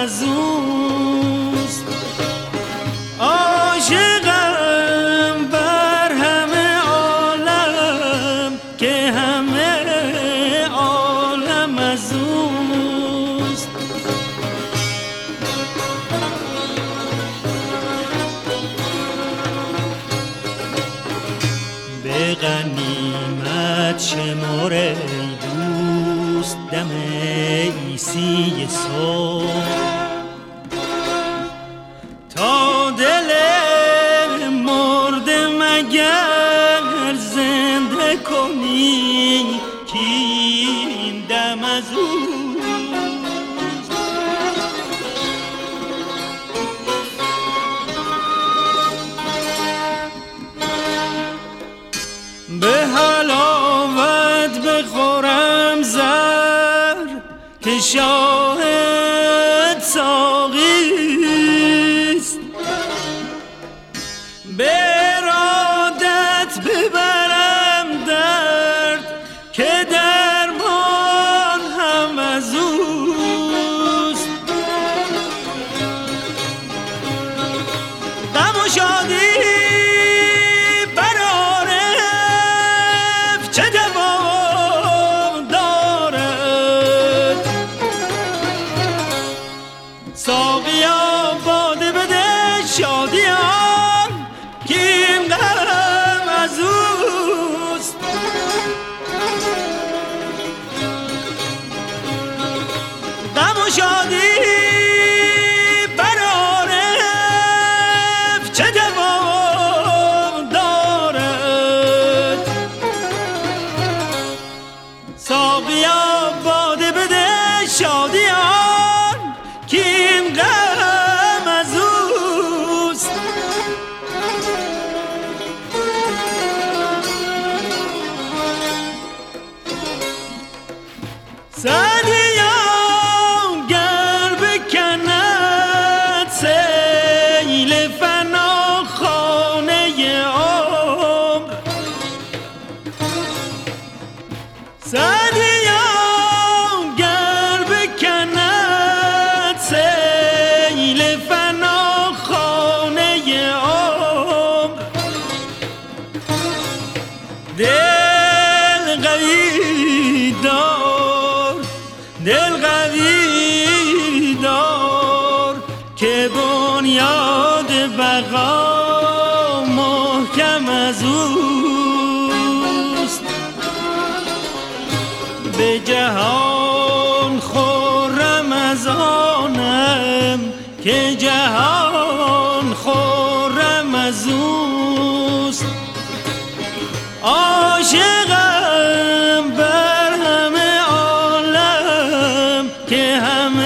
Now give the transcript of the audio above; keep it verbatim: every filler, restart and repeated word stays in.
از اوست. عاشقم بر همه عالم که همه عالم از اوست. به غنیمت شمار ای دوست دم عیسی صبح تا دل مرده مگر زنده کنی که این دم از اوست. به حلاوت بخورم زر که شاهد ساقیست، به ارادت ببرم درد که درمان هم از اوست. غم و شادی چه دوام دارد، ساقیا باده بده شادیان که این غم از اوست. غم و شادی برارف چه دوام دارد، ساقیا باده بده شادیان که این غم از اوست. سعدیا گر بکند سیل فنا خانه عمر، سعدیا گر بکند سیل فنا خانه عمر، دل قوی دار، دل قوی دار که بنیاد بقا محکم از اوست. به جهان خرم از آنم که جهان خرم از اوست. عاشقم بر همه عالم که همه